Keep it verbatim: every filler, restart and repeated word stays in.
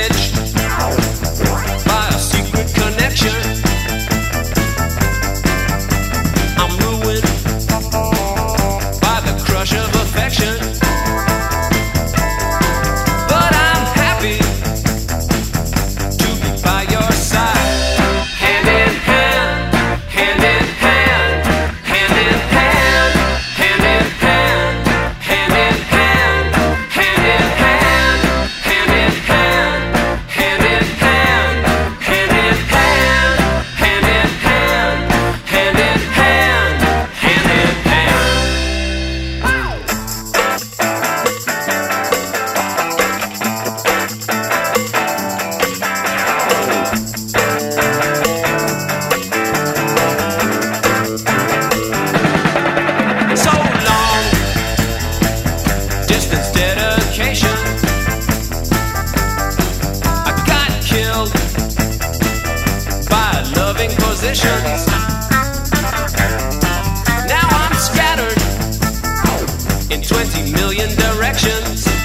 damaged by a secret connection. I'm ruined by the crush of affection. But I'm happy to be by your side. Hand in hand, hand in hand, hand in hand, hand in hand, hand in hand, hand in hand, hand in hand, hand in hand, hand in hand, hand in hand, hand in hand, hand in hand. So long, distance dedication. I got killed by loving positions. Now I'm scattered in twenty million directions.